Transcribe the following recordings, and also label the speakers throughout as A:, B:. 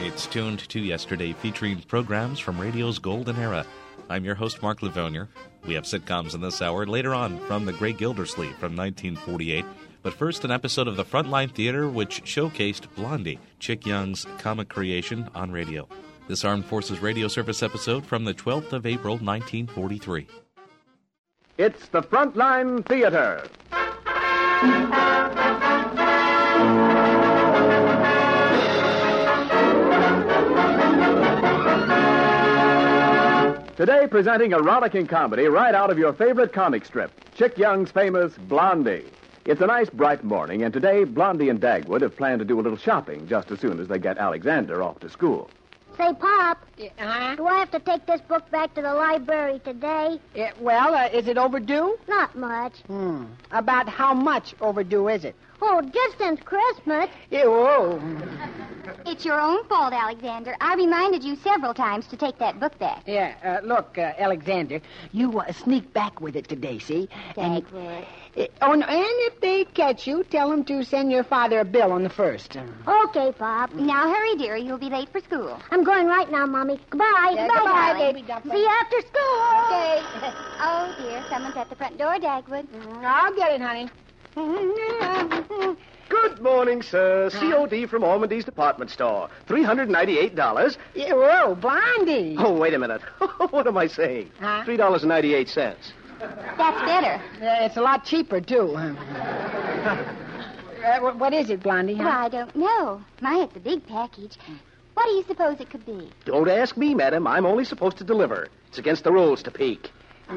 A: It's Tuned to Yesterday, featuring programs from radio's golden era. I'm your host, Mark Livonier. We have sitcoms in this hour. Later on, from The Great Gildersleeve from 1948. But first, an episode of the Frontline Theater, which showcased Blondie, Chick Young's comic creation, on radio. This Armed Forces Radio Service episode from the 12th of April, 1943.
B: It's the Frontline Theater. Today, presenting a rollicking comedy right out of your favorite comic strip, Chick Young's famous Blondie. It's a nice, bright morning, and today, Blondie and Dagwood have planned to do a little shopping just as soon as they get Alexander off to school.
C: Say, Pop, do I have to take this book back to the library today?
D: Is it overdue?
C: Not much.
D: About how much overdue is it?
C: Oh, just since Christmas.
E: It's your own fault, Alexander. I reminded you several times to take that book back.
D: Look, Alexander, you sneak back with it today, see?
C: Dagwood.
D: And if they catch you, tell them to send your father a bill on the 1st.
C: Okay, Pop.
E: Now hurry, dear. You'll be late for school.
C: I'm going right now, Mommy. Goodbye.
E: Goodbye,
C: baby.
E: darling.
C: See you after school.
E: Okay. Oh, dear. Someone's at the front door, Dagwood.
D: I'll get it, honey.
B: Good morning, sir. COD from Ormondy's department store. $398.
D: Blondie.
B: Oh, wait a minute. What am I saying? $3.98.
E: That's better.
D: It's a lot cheaper, too. What is it, Blondie?
E: Well, I don't know. My, it's a big package. What do you suppose it could be?
B: Don't ask me, madam. I'm only supposed to deliver. It's against the rules to peek.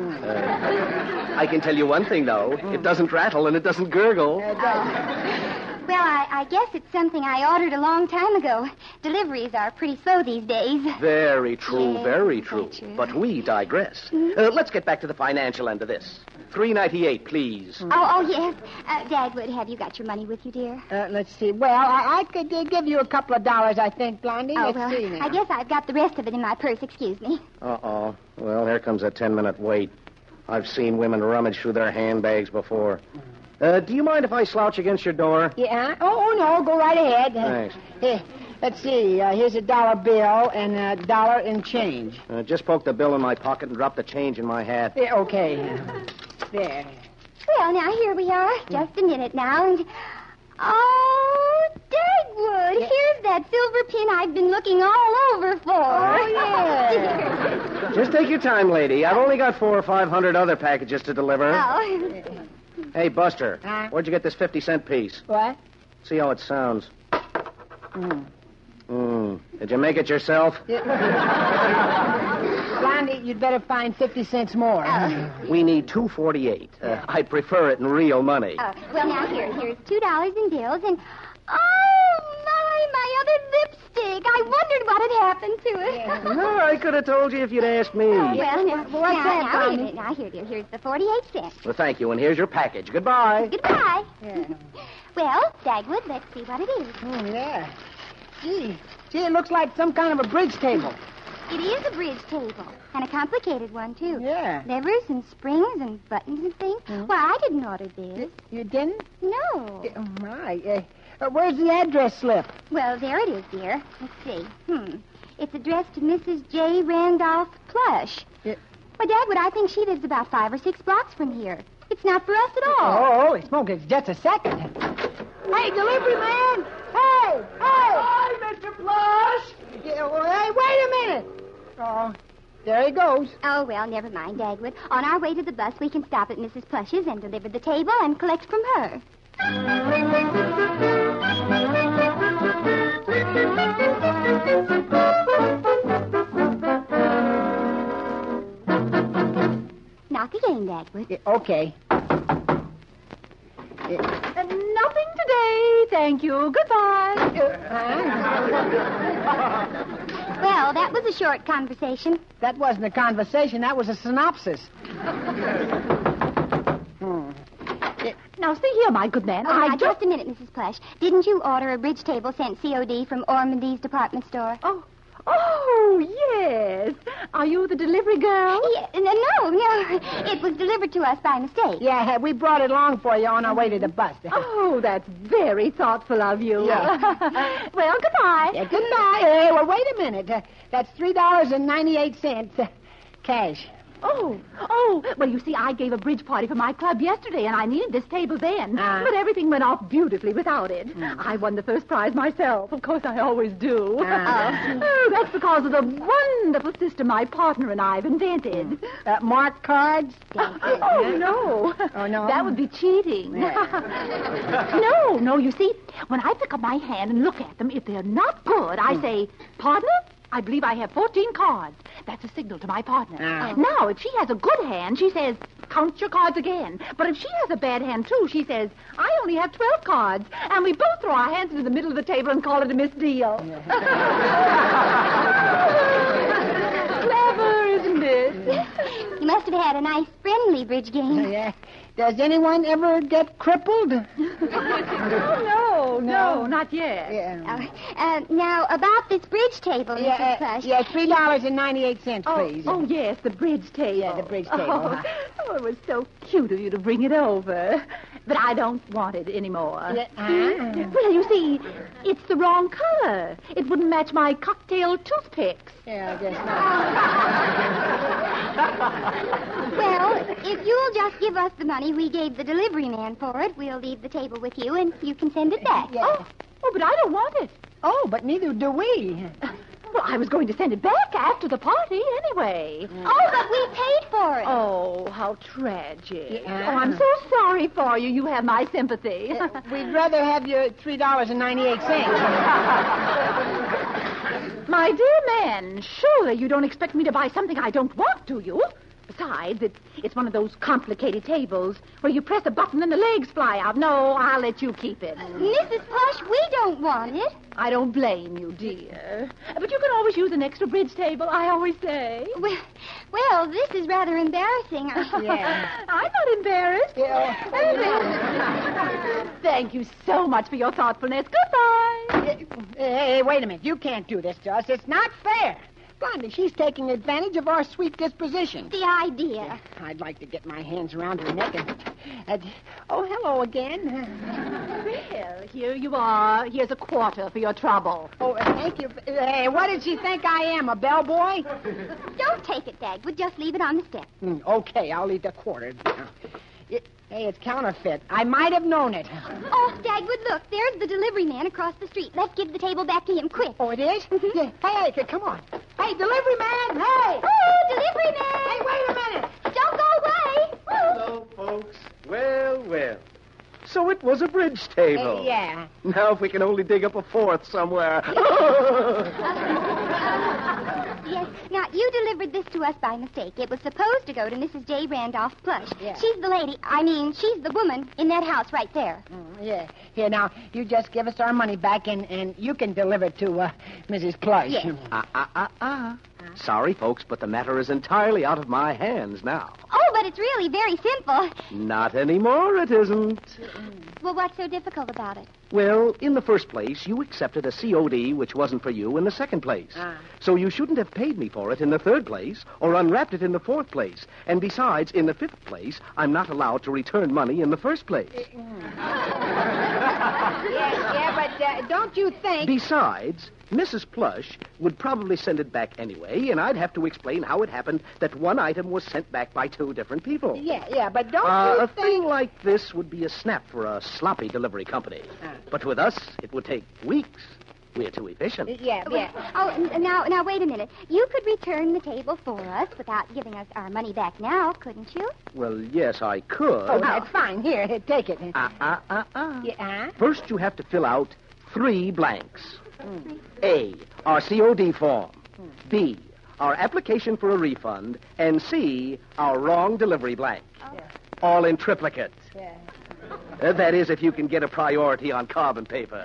B: I can tell you one thing, though. It doesn't rattle and it doesn't gurgle.
E: Well, I guess it's something I ordered a long time ago. Deliveries are pretty slow these days.
B: Very true,
E: Yes,
B: very
E: that's
B: true.
E: true.
B: But we digress. Let's get back to the financial end of this. $3.98, please.
E: Oh, yes. Dagwood, have you got your money with you, dear?
D: Let's see. Well, I could give you a couple of dollars, I think, Blondie.
E: Oh,
D: Let's
E: well,
D: see now.
E: I guess I've got the rest of it in my purse. Excuse me.
B: Uh-oh. Well, here comes a 10-minute wait. I've seen women rummage through their handbags before. Do you mind if I slouch against your door?
D: Yeah? Oh, no, go right ahead.
B: Thanks.
D: Here, let's see. Here's $1 bill and $1 in change.
B: Just poke the bill in my pocket and drop the change in my hat.
D: Yeah, okay. There.
E: Well, now, here we are. Just a minute now, and... Oh, Dagwood, here's that silver pin I've been looking all over for.
D: Oh, yeah.
B: Just take your time, lady. I've only got 400 or 500 other packages to deliver.
E: Oh.
B: Hey, Buster, where'd you get this 50-cent piece?
D: What?
B: See how it sounds. Did you make it yourself?
D: Blondie, you'd better find 50 cents more.
B: We need $2.48. I'd prefer it in real money.
E: Well, now, here's $2 in bills, and... Oh, my other lipstick. I wondered what had happened to it.
B: No, I could have told you if you'd asked me.
E: Well, now,
D: What's that,
E: now, wait a
D: Blondie?
E: minute. Now, here, dear. Here's the 48 cents.
B: Well, thank you, and here's your package. Goodbye.
E: Goodbye. Well, Dagwood, let's see what it is.
D: Yeah. Gee, it looks like some kind of a bridge table.
E: It is a bridge table, and a complicated one, too.
D: Yeah.
E: Levers and springs and buttons and things. Why, I didn't order this.
D: You didn't?
E: No.
D: Oh, my. Where's the address slip?
E: Well, there it is, dear. Let's see. It's addressed to Mrs. J. Randolph Plush.
D: Yeah.
E: Well, Dagwood, I think she lives about 5 or 6 blocks from here. It's not for us at all.
D: Oh, smoke, it's just a second. Hey, delivery man! Hey!
F: Hi, Mr. Plush!
D: Hey, wait a minute! Oh, there he goes.
E: Oh, well, never mind, Dagwood. On our way to the bus, we can stop at Mrs. Plush's and deliver the table and collect from her. Knock again, Dagwood.
D: Okay.
C: Nothing today, thank you. Goodbye.
E: Well, that was a short conversation.
D: That wasn't a conversation. That was a synopsis.
C: Now, see here, my good man.
E: Now, just a minute, Mrs. Plush. Didn't you order a bridge table sent COD from Ormondy's department store?
C: Oh,
G: Oh, yes. Are you the delivery girl?
E: Yeah, no. It was delivered to us by mistake.
D: Yeah, we brought it along for you on our way to the bus.
G: Oh, that's very thoughtful of you.
D: Yeah.
G: Well, goodbye.
D: Yeah, goodbye. Hey, well, wait a minute. That's $3.98 cash.
G: Oh, well, you see, I gave a bridge party for my club yesterday, and I needed this table then. But everything went off beautifully without it. I won the first prize myself. Of course, I always do. Oh, that's because of the wonderful system my partner and I have invented.
D: Marked cards?
G: Oh, no.
D: Oh, no?
G: That would be cheating. No, you see, when I pick up my hand and look at them, if they're not good, I say, partner, I believe I have 14 cards. That's a signal to my partner. Now, if she has a good hand, she says, count your cards again. But if she has a bad hand, too, she says, I only have 12 cards. And we both throw our hands into the middle of the table and call it a misdeal. Clever, isn't it?
E: You must have had a nice, friendly bridge game.
D: Yeah. Does anyone ever get crippled?
G: No, not yet.
D: Yeah.
E: Now, about this bridge table, Mrs. Plush.
D: Yeah, $3.98, please.
G: Oh, yes, the bridge table.
D: Yeah, the bridge table.
G: Oh, it was so cute of you to bring it over. But I don't want it anymore. Well, you see, it's the wrong color. It wouldn't match my cocktail toothpicks.
D: Yeah, I guess not.
E: Well, if you'll just give us the money we gave the delivery man for it, we'll leave the table with you, and you can send it back.
D: Yeah.
G: Oh, but I don't want it.
D: Oh, but neither do we.
G: Well, I was going to send it back after the party anyway.
E: Oh, but we paid for it.
G: Oh, how tragic.
D: Yeah.
G: Oh, I'm so sorry for you. You have my sympathy.
D: We'd rather have your $3.98.
G: My dear man, surely you don't expect me to buy something I don't want, do you? Besides, it's one of those complicated tables where you press a button and the legs fly out. No, I'll let you keep it.
E: Mrs. Plush, we don't want it.
G: I don't blame you, dear. But you can always use an extra bridge table, I always say.
E: Well, this is rather embarrassing.
D: Yeah.
G: I'm not embarrassed. Thank you so much for your thoughtfulness. Goodbye.
D: Hey, wait a minute. You can't do this to us. It's not fair. Blondie, she's taking advantage of our sweet disposition.
E: The idea.
D: I'd like to get my hands around her neck and... oh, hello again.
G: Well, here you are. Here's a quarter for your trouble.
D: Oh, thank you. Hey, what did she think I am, a bellboy?
E: Don't take it, Dagwood. Just leave it on the step.
D: Okay, I'll leave the quarter. Hey, it's counterfeit. I might have known it.
E: Oh, Dagwood, look. There's the delivery man across the street. Let's give the table back to him quick.
D: Oh, it is? Yeah. Hey, come on. Hey, delivery man, hey!
E: Oh, delivery man!
D: Hey, wait a minute!
E: Don't go away!
F: Hello, folks. Well. So it was a bridge table.
D: Yeah.
F: Now if we can only dig up a fourth somewhere.
E: Yes. Now, you delivered this to us by mistake. It was supposed to go to Mrs. J. Randolph Plush.
D: Yeah.
E: She's the lady, she's the woman in that house right there.
D: Yeah. Here, now, you just give us our money back, and you can deliver it to Mrs. Plush.
E: Yes.
F: Sorry, folks, but the matter is entirely out of my hands now.
E: Oh, but it's really very simple.
F: Not anymore, it isn't.
E: Well, what's so difficult about it?
F: Well, in the first place, you accepted a COD which wasn't for you in the second place. So you shouldn't have paid me for it in the third place or unwrapped it in the fourth place. And besides, in the fifth place, I'm not allowed to return money in the first place.
D: But don't you think...
F: Besides, Mrs. Plush would probably send it back anyway, and I'd have to explain how it happened that one item was sent back by two different people.
D: Yeah, but don't you
F: A
D: think...
F: thing like this would be a snap for a sloppy delivery company. But with us, it would take weeks. We're too efficient.
D: Yeah.
E: Oh, now, wait a minute. You could return the table for us without giving us our money back now, couldn't you?
F: Well, yes, I could.
D: Oh, that's fine. Here, take it.
E: Uh-huh.
F: First, you have to fill out 3 blanks. A, our COD form. B, our application for a refund. And C, our wrong delivery blank. All in triplicate.
D: Yeah.
F: That is, if you can get a priority on carbon paper.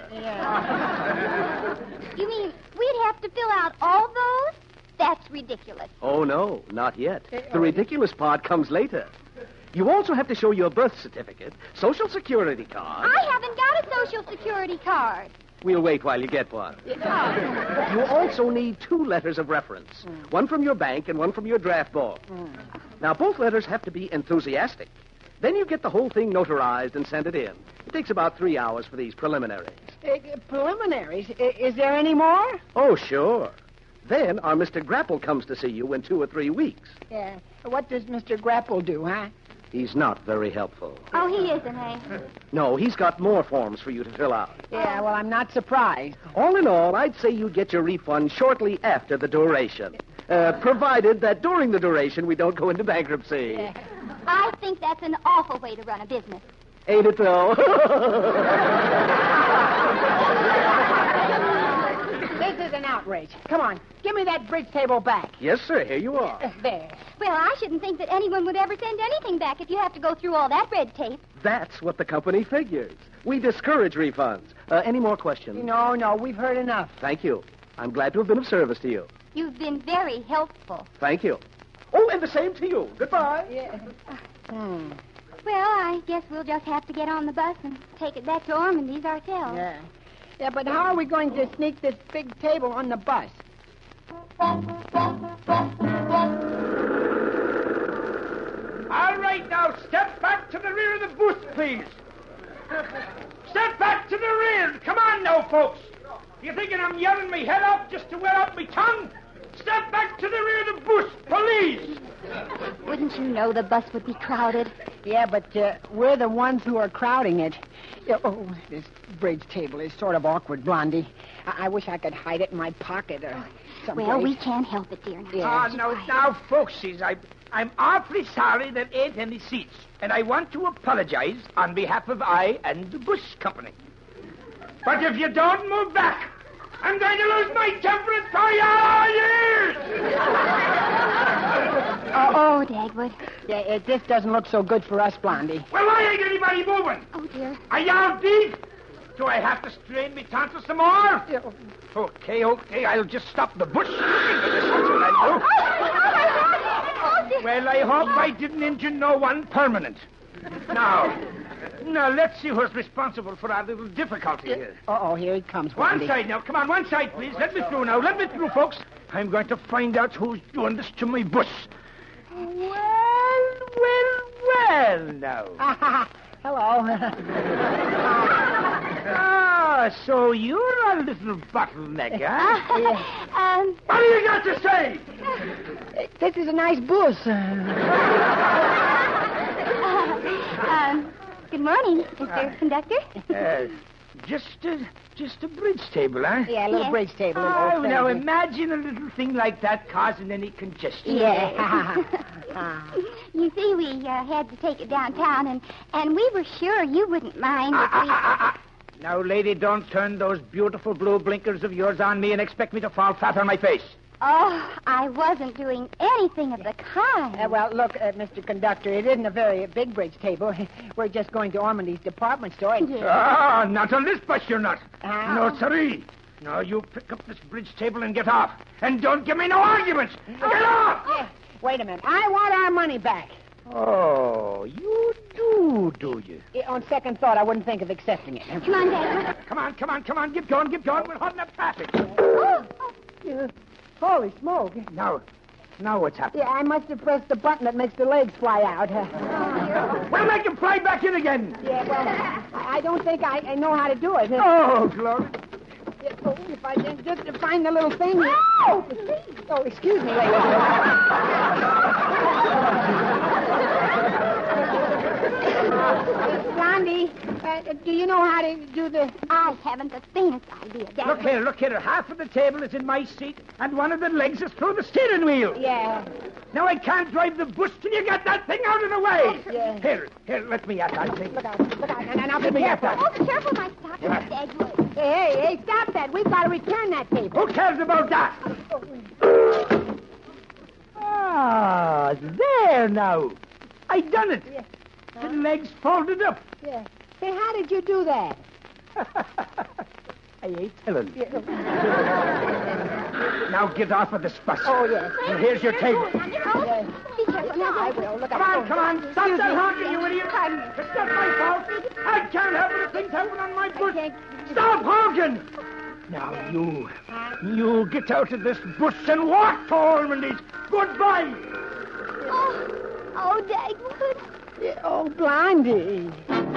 E: You mean we'd have to fill out all those? That's ridiculous.
F: Oh, no, not yet. The ridiculous part comes later. You also have to show your birth certificate, Social Security card.
E: I haven't got a Social Security card.
F: We'll wait while you get one. You also need 2 letters of reference. One from your bank and one from your draft board. Now, both letters have to be enthusiastic. Then you get the whole thing notarized and send it in. It takes about 3 hours for these preliminaries.
D: Preliminaries? Is there any more?
F: Oh, sure. Then our Mr. Grapple comes to see you in 2 or 3 weeks.
D: Yeah. What does Mr. Grapple do, huh?
F: He's not very helpful.
E: Oh, he isn't, eh?
F: No, he's got more forms for you to fill out.
D: Yeah, well, I'm not surprised.
F: All in all, I'd say you get your refund shortly after the duration. Provided that during the duration we don't go into bankruptcy.
D: Yeah.
E: I think that's an awful way to run a business.
F: Ain't it, though?
D: This is an outrage. Come on, give me that bridge table back.
F: Yes, sir. Here you are.
D: There.
E: Well, I shouldn't think that anyone would ever send anything back if you have to go through all that red tape.
F: That's what the company figures. We discourage refunds. Any more questions?
D: No, we've heard enough.
F: Thank you. I'm glad to have been of service to you.
E: You've been very helpful.
F: Thank you. Oh, and the same to you. Goodbye.
D: Yeah.
E: Well, I guess we'll just have to get on the bus and take it back to Ormondy's ourselves.
D: Yeah, but how are we going to sneak this big table on the bus?
H: All right, now, step back to the rear of the booth, please. Step back to the rear. Come on now, folks. You thinking I'm yelling me head off just to wear out me tongue? Step back to the rear of the booth, police.
E: Wouldn't you know the bus would be crowded?
D: Yeah, but we're the ones who are crowding it. Oh, this bridge table is sort of awkward, Blondie. I wish I could hide it in my pocket or someplace.
E: Well, we can't help it, dear.
H: Now, folksies, I'm awfully sorry there ain't any seats. And I want to apologize on behalf of I and the bus company. But if you don't move back, I'm going to lose my temper for years!
E: Oh, Dagwood.
D: Yeah, this doesn't look so good for us, Blondie.
H: Well, why ain't anybody moving?
E: Oh, dear.
H: Are y'all deep? Do I have to strain me tonsils some more? Okay, I'll just stop the bus. That's what I'll do. Well, I hope I didn't injure no one permanent. Now, let's see who's responsible for our little difficulty here.
D: Uh-oh, here he comes, Blondie.
H: One side now. Come on, one side, please. Let me through now. Let me through, folks. I'm going to find out who's doing this to my bus. Well, now.
D: Hello.
H: So you're a little bottleneck, huh? What do you got to say?
D: This is a nice bus.
E: Good morning, Mr. Conductor.
H: Just a bridge table, huh?
D: Yeah, a little bridge table.
H: Now imagine a little thing like that causing any congestion.
D: Yeah.
E: You see, we had to take it downtown, and we were sure you wouldn't mind if we...
H: Now, lady, don't turn those beautiful blue blinkers of yours on me and expect me to fall flat on my face.
E: Oh, I wasn't doing anything of the kind.
D: Well, look, Mr. Conductor, it isn't a very big bridge table. We're just going to Ormondy's department store. And...
H: Not on this bus, you're not. No, sirree. No, you pick up this bridge table and get off. And don't give me no arguments. Get off!
D: Yeah. Wait a minute. I want our money back.
H: Oh, you do you?
D: On second thought, I wouldn't think of accepting it.
E: Come on, Dad.
H: Come on. Get going. We're holding up traffic.
D: Holy smoke.
H: Now what's happening?
D: Yeah, I must have pressed the button that makes the legs fly out.
H: Well, make them fly back in again.
D: Yeah, well, I don't think I know how to do it.
H: Oh, glory.
D: If I can just find the little thing. Oh, excuse me, lady. Blondie, do you know how to do the...
E: I haven't the faintest idea, Dad.
H: Look here. Half of the table is in my seat, and one of the legs is through the steering wheel.
D: Yeah.
H: Now I can't drive the bus till you get that thing out of the way.
D: Yeah.
H: Here, let me at that thing.
D: Look out. And I'll
H: Let
D: be
H: me at
D: careful.
H: that.
E: Oh, careful, my stop it, Dagwood.
D: Hey, stop that. We've got to return that table.
H: Who cares about that? There now. I done it.
D: Yeah.
H: The legs folded up.
D: Yeah. Say, how did you do that?
H: I ain't telling you. Now get off of this bus.
D: Oh, yes.
H: Well, here's your table.
E: Be careful.
D: I will. Look,
H: Come on. Stop that honking, you idiot.
C: Pardon me.
H: It's not my fault. I can't help it if things happen on my bush. Stop honking. Now, you get out of this bush and walk to Ormondy's. Goodbye.
C: Oh, Dagwood.
D: Oh, Blondie.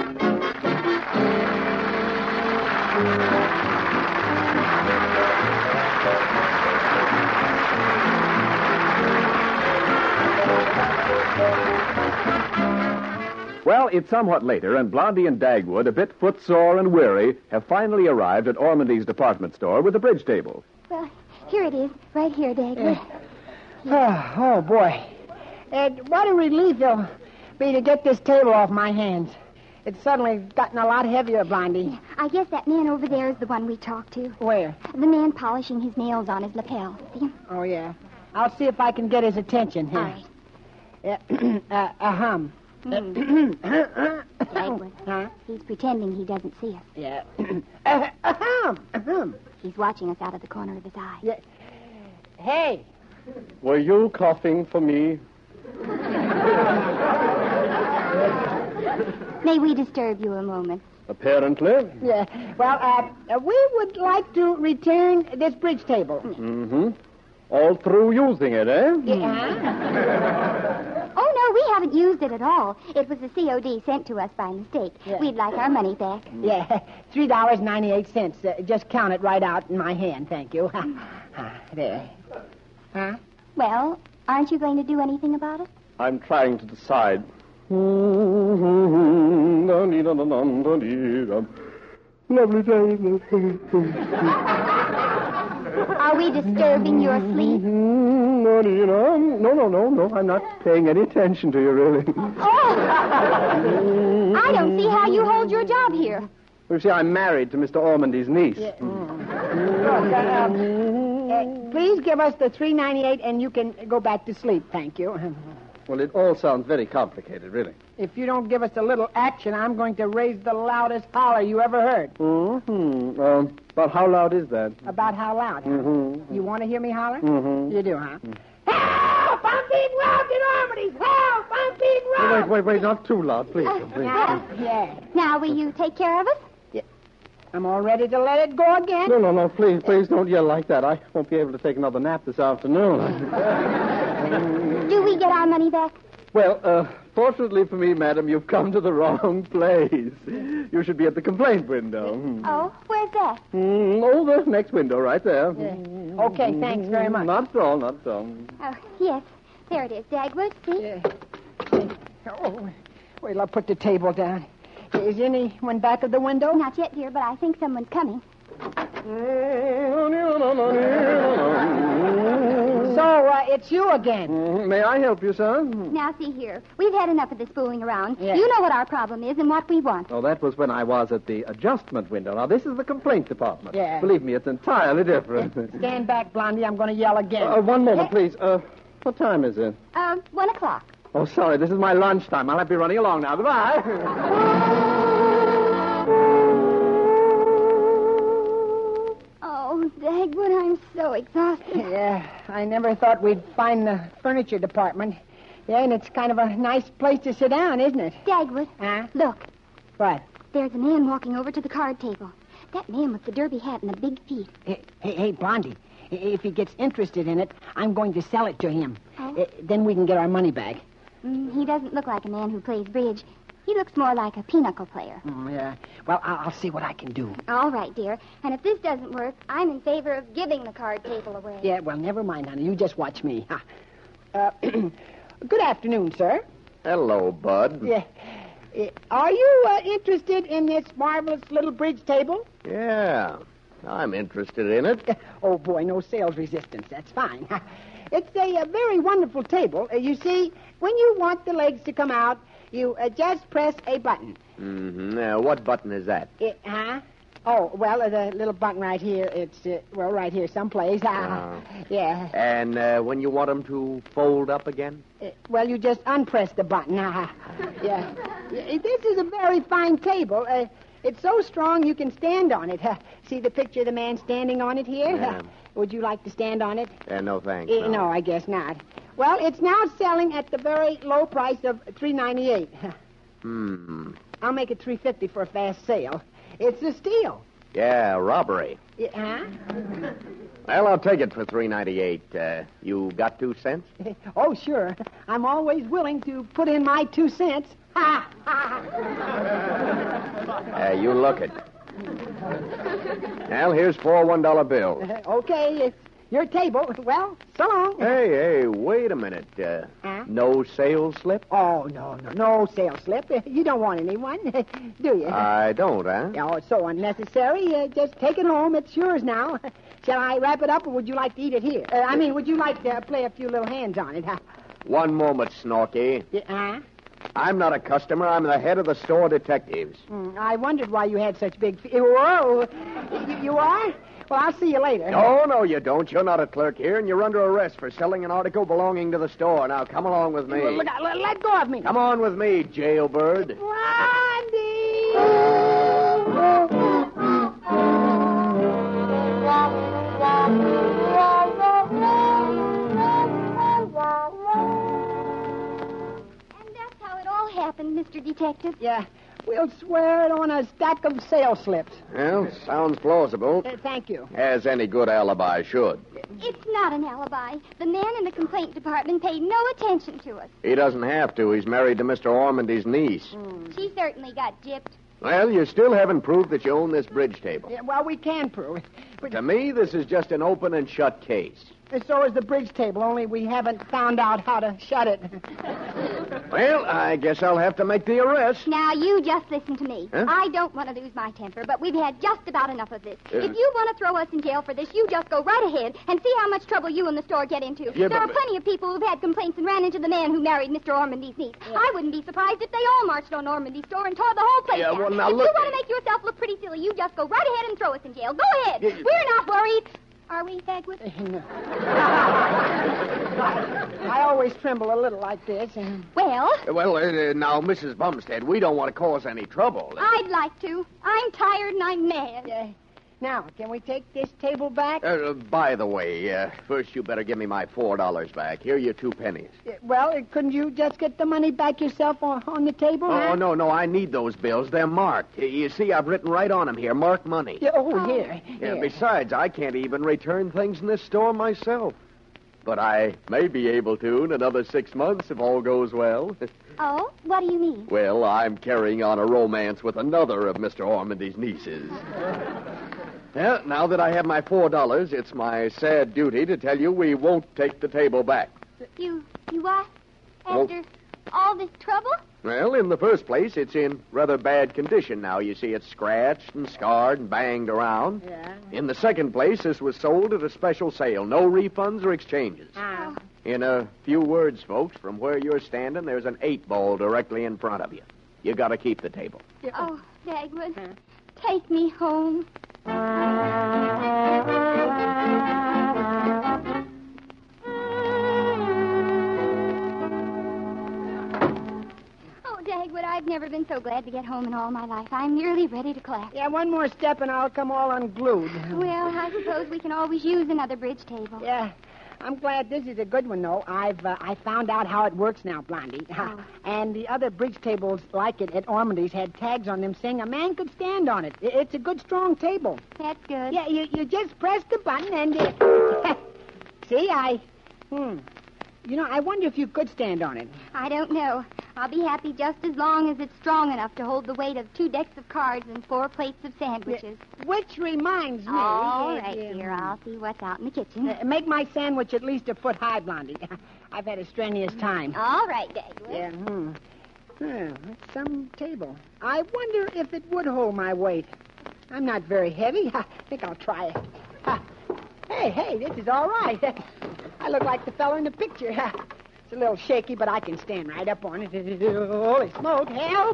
B: Well, it's somewhat later, and Blondie and Dagwood, a bit footsore and weary, have finally arrived at Ormondy's department store with the bridge table.
C: Well, here it is, right here, Dagwood.
D: Oh, boy. What a relief it'll be to get this table off my hands. It's suddenly gotten a lot heavier, Blondie.
C: I guess that man over there is the one we talked to.
D: Where?
C: The man polishing his nails on his lapel. See him?
D: Oh, yeah. I'll see if I can get his attention here.
C: All right. Dagwood.
D: Huh?
C: He's pretending he doesn't see us.
D: Yeah.
C: He's watching us out of the corner of his eye.
D: Yeah. Hey.
I: Were you coughing for me?
C: May we disturb you a moment?
I: Apparently.
D: Yeah. Well, we would like to return this bridge table.
I: Mm-hmm. All through using it, eh?
D: Yeah.
C: Oh, no, we haven't used it at all. It was a COD sent to us by mistake.
D: Yeah.
C: We'd like our money back.
D: Yeah. $3.98. Just count it right out in my hand, thank you. There. Huh?
C: Well, aren't you going to do anything about it?
I: I'm trying to decide. Lovely day.
C: Are we disturbing your sleep?
I: No. I'm not paying any attention to you, really.
C: Oh! I don't see how you hold your job here.
I: You see, I'm married to Mr. Ormondy's niece.
D: Yeah. Please give us the $3.98 and you can go back to sleep, thank you.
I: Well, it all sounds very complicated, really.
D: If you don't give us a little action, I'm going to raise the loudest holler you ever heard.
I: Mm-hmm. But how loud is that?
D: About how loud?
I: Mm-hmm.
D: You want to hear me holler?
I: Mm-hmm.
D: You do, huh? Help! I'm being robbed in Ormondy's! Help! I'm being robbed!
I: Wait, not too loud, please.
D: Yeah.
C: Now, will you take care of us?
D: I'm all ready to let it go again.
I: No, please don't yell like that. I won't be able to take another nap this afternoon.
C: Do we get our money back?
I: Well, fortunately for me, madam, you've come to the wrong place. You should be at the complaint window.
C: Oh, where's that?
I: The next window, right there.
D: Yeah. Okay, thanks very much.
I: Not at all.
C: Oh, yes. There it is, Dagwood. See?
D: Yeah. Oh, wait till I put the table down. Is anyone back of the window?
C: Not yet, dear, but I think someone's coming.
D: So, it's you again.
I: May I help you, sir?
C: Now, see here. We've had enough of this fooling around.
D: Yeah.
C: You know what our problem is and what we want.
I: Oh, that was when I was at the adjustment window. Now, this is the complaint department.
D: Yeah.
I: Believe me, it's entirely different.
D: Stand back, Blondie. I'm going to yell again.
I: One moment, please. What time is it?
C: 1 o'clock.
I: Oh, sorry. This is my lunchtime. I'll have to be running along now. Goodbye.
C: Oh, Dagwood, I'm so exhausted.
D: Yeah, I never thought we'd find the furniture department. Yeah, and it's kind of a nice place to sit down, isn't it?
C: Dagwood,
D: Huh?
C: look.
D: What?
C: There's a man walking over to the card table. That man with the derby hat and the big feet.
D: Hey, Blondie. If he gets interested in it, I'm going to sell it to him.
C: Oh?
D: Then we can get our money back.
C: He doesn't look like a man who plays bridge. He looks more like a pinochle player.
D: Yeah. Well, I'll see what I can do.
C: All right, dear. And if this doesn't work, I'm in favor of giving the card table away.
D: Yeah, well, never mind, honey. You just watch me. Good afternoon, sir.
I: Hello, Bud.
D: Yeah. Are you interested in this marvelous little bridge table?
I: Yeah, I'm interested in it.
D: Oh, boy, no sales resistance. That's fine. It's a very wonderful table. You see, when you want the legs to come out, you just press a button.
I: Mm-hmm. What button is that?
D: Oh, well, the little button right here. It's, right here someplace. Yeah.
I: And when you want them to fold up again?
D: Well, you just unpress the button. Yeah. This is a very fine table. It's so strong you can stand on it. See the picture of the man standing on it here?
I: Yeah.
D: Would you like to stand on it?
I: No, thanks.
D: No, I guess not. Well, it's now selling at the very low price of $3.98. I'll make it $3.50 for a fast sale. It's a steal.
J: Yeah, robbery.
D: Huh?
J: Well, I'll take it for $3.98. You got 2 cents?
D: Oh, sure. I'm always willing to put in my 2 cents. Ha!
J: You look it. Well, here's 4 $1 bills.
D: Okay, it's your table. Well, so long.
J: Hey, wait a minute. No sales slip?
D: Oh, no sales slip. You don't want anyone, do you?
J: I don't, huh?
D: Oh, it's so unnecessary. Just take it home. It's yours now. Shall I wrap it up, or would you like to eat it here? Would you like to play a few little hands on it?
J: One moment, Snorky. I'm not a customer. I'm the head of the store detectives.
D: I wondered why you had such big... Whoa! You are? Well, I'll see you later.
J: No, you don't. You're not a clerk here, and you're under arrest for selling an article belonging to the store. Now, come along with me.
D: Look, let go of me.
J: Come on with me, jailbird.
E: Happened, Mr. Detective?
D: Yeah. We'll swear it on a stack of sales slips.
J: Well, sounds plausible.
D: Thank you.
J: As any good alibi should.
E: It's not an alibi. The man in the complaint department paid no attention to us.
J: He doesn't have to. He's married to Mr. Ormondy's niece.
E: She certainly got gypped.
J: Well, you still haven't proved that you own this bridge table.
D: Yeah, well, we can prove it. But...
J: To me, this is just an open and shut case.
D: So is the bridge table, only we haven't found out how to shut it.
J: Well, I guess I'll have to make the arrest.
E: Now, you just listen to me.
J: Huh?
E: I don't want to lose my temper, but we've had just about enough of this. If you want to throw us in jail for this, you just go right ahead and see how much trouble you and the store get into.
J: Yeah,
E: there are plenty of people who've had complaints and ran into the man who married Mr. Ormondy's niece. Yeah. I wouldn't be surprised if they all marched on Ormondy's store and tore the whole place down.
J: Well, now
E: if
J: look...
E: you want to make yourself look pretty silly, you just go right ahead and throw us in jail. Go ahead.
J: Yeah.
E: We're not worried. Are we, Dagwood?
D: No. I always tremble a little like this.
E: Well,
J: now, Mrs. Bumstead, we don't want to cause any trouble.
E: I'd like to. I'm tired and I'm mad.
D: Now, can we take this table back?
J: By the way, first you better give me my $4 back. Here are your 2 pennies.
D: Well, couldn't you just get the money back yourself on the table?
J: Oh, no, I need those bills. They're marked. You see, I've written right on them here, marked money.
D: Here.
J: Besides, I can't even return things in this store myself. But I may be able to in another 6 months if all goes well.
E: Oh, what do you mean?
J: Well, I'm carrying on a romance with another of Mr. Ormondy's nieces. Well, now that I have my $4, it's my sad duty to tell you we won't take the table back.
E: You what? After all this trouble?
J: Well, in the first place, it's in rather bad condition now. You see, it's scratched and scarred and banged around.
D: Yeah.
J: In the second place, this was sold at a special sale. No refunds or exchanges.
D: Oh.
J: In a few words, folks, from where you're standing, there's an 8-ball directly in front of you. You got to keep the table.
E: Oh, Dagwood, take me home. Dagwood, I've never been so glad to get home in all my life. I'm nearly ready to clap.
D: Yeah, one more step and I'll come all unglued.
E: Well, I suppose we can always use another bridge table.
D: Yeah. I'm glad this is a good one, though. I found out how it works now, Blondie.
E: Oh.
D: And the other bridge tables like it at Ormondy's had tags on them saying a man could stand on it. It's a good, strong table.
E: That's good.
D: Yeah, you just press the button and... See, I wonder if you could stand on it.
E: I don't know. I'll be happy just as long as it's strong enough to hold the weight of 2 decks of cards and 4 plates of sandwiches.
D: Which reminds me...
E: All right, dear. I'll see what's out in the kitchen.
D: Make my sandwich at least a foot high, Blondie. I've had a strenuous time.
E: All right, Dagwood.
D: Yeah, that's some table. I wonder if it would hold my weight. I'm not very heavy. I think I'll try it. Hey, this is all right. I look like the fellow in the picture. It's a little shaky, but I can stand right up on it. Holy smoke, help!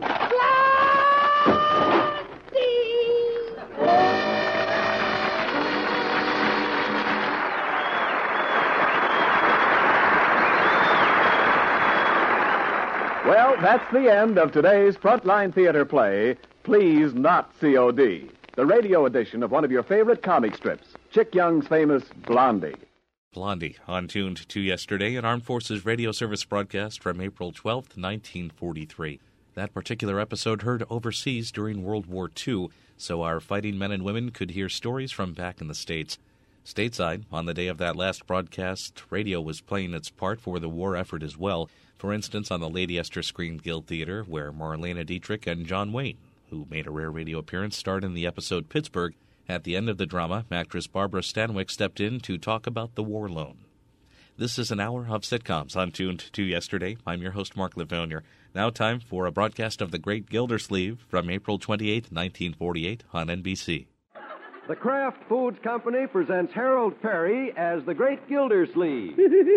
B: Well, that's the end of today's Frontline Theater play, Please Not COD, the radio edition of one of your favorite comic strips, Chick Young's famous Blondie.
A: Blondie, on Tuned to Yesterday, an Armed Forces Radio Service broadcast from April 12th, 1943. That particular episode heard overseas during World War II, so our fighting men and women could hear stories from back in the States. Stateside, on the day of that last broadcast, radio was playing its part for the war effort as well. For instance, on the Lady Esther Screen Guild Theater, where Marlena Dietrich and John Wayne, who made a rare radio appearance, starred in the episode Pittsburgh. At the end of the drama, actress Barbara Stanwyck stepped in to talk about the war loan. This is an hour of sitcoms on Tuned to Yesterday. I'm your host, Mark Livonia. Now time for a broadcast of The Great Gildersleeve from April 28, 1948 on NBC.
K: The Kraft Foods Company presents Harold Perry as The Great Gildersleeve.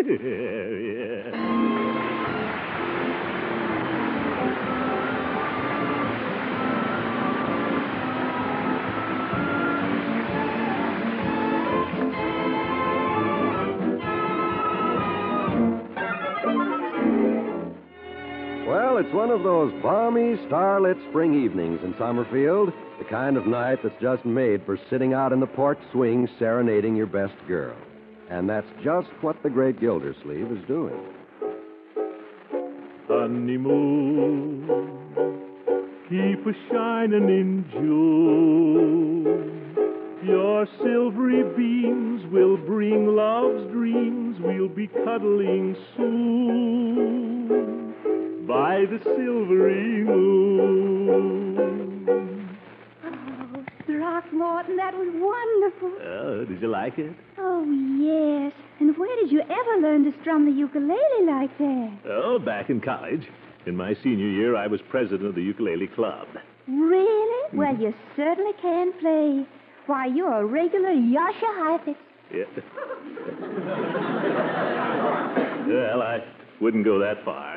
K: Well, it's one of those balmy, starlit spring evenings in Summerfield, the kind of night that's just made for sitting out in the porch swing serenading your best girl. And that's just what the Great Gildersleeve is doing.
L: Honeymoon, keep a-shining in June. Your silvery beams will bring love's dreams. We'll be cuddling soon by the silvery moon.
M: Oh, Throckmorton, that was wonderful.
L: Oh, did you like it?
M: Oh, yes. And where did you ever learn to strum the ukulele like that?
L: Oh, back in college. In my senior year, I was president of the ukulele club.
M: Really? Well, you certainly can play. Why, you're a regular Yasha Heifetz.
L: Yeah. Well, I wouldn't go that far.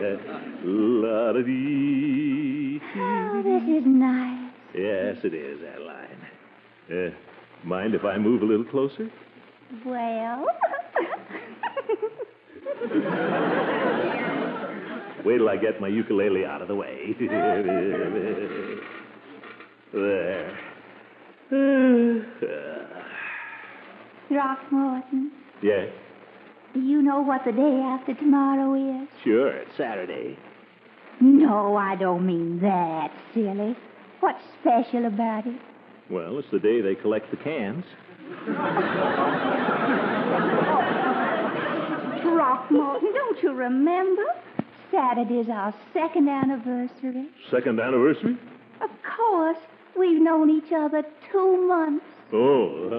L: La-da-dee.
M: Oh, this is nice.
L: Yes, it is, Adeline. Mind if I move a little closer?
M: Well...
L: Wait till I get my ukulele out of the way. There.
M: Throckmorton.
L: Yes?
M: Do you know what the day after tomorrow is?
L: Sure, it's Saturday.
M: No, I don't mean that, silly. What's special about it?
L: Well, it's the day they collect the cans.
M: Throckmorton, don't you remember? Saturday's our second anniversary.
L: Second anniversary?
M: Of course. We've known each other 2 months.
L: Oh.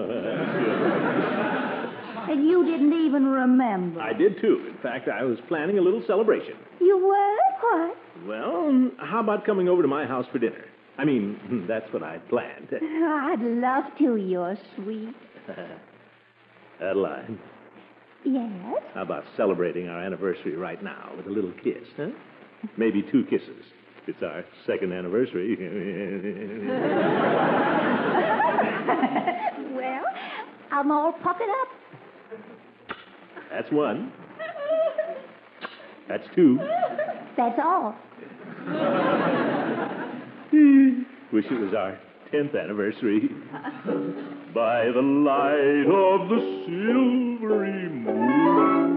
M: And you didn't even remember.
L: I did, too. In fact, I was planning a little celebration.
M: You were? What?
L: Well, how about coming over to my house for dinner? I mean, that's what I'd planned.
M: I'd love to. You're sweet.
L: Adeline.
M: Yes?
L: How about celebrating our anniversary right now with a little kiss, huh? Maybe 2 kisses. It's our second anniversary.
M: Well, I'm all puckered up.
L: That's 1. That's 2.
M: That's all.
L: Wish it was our 10th anniversary. By the light of the silvery moon.